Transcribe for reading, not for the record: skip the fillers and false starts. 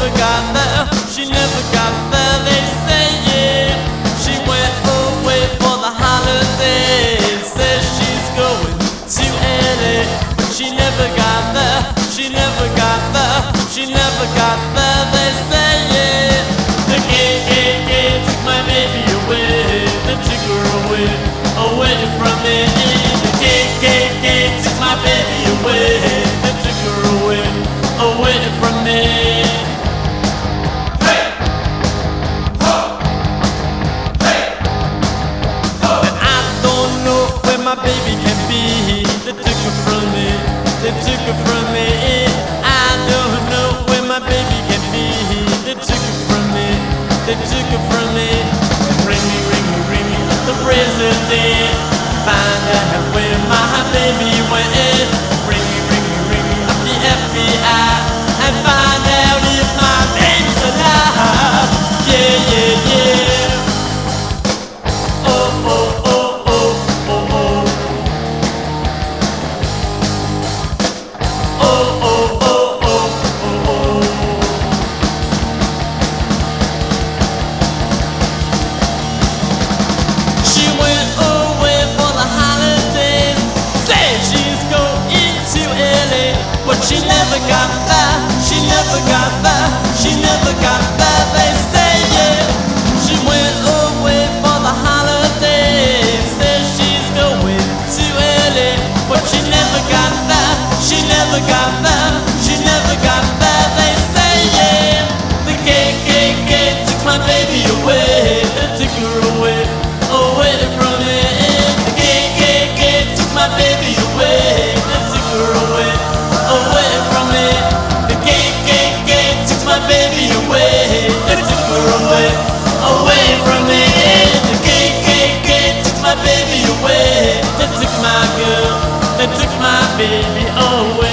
never got there, she never got there, they say, yeah. She went away for the holidays, says she's going to LA. But she never got there, she never got there, she never got there, they say, yeah. The gay took my baby away, they took her away, away from me. The gay took my baby away, they took her away, away from me. My baby can be, they took her from me, they took her from me. I don't know where my baby can be, they took her from me, they took her from me. Ring me up the president, find out where my baby went. Ring me up the FBI, and find out if my baby's alive. Yeah, yeah, yeah. She never got there, she never got there, she never got there, they say, yeah. She went away for the holidays, says she's going to LA. But she never got there, she never got there, she never got there, they say, yeah. The gay took my baby away, they took her away, away from me. The gay took my baby away, they took her away, away from me. The gay took my baby away, they took her away, away from me. The gay took my baby away, they took my girl, they took my baby away.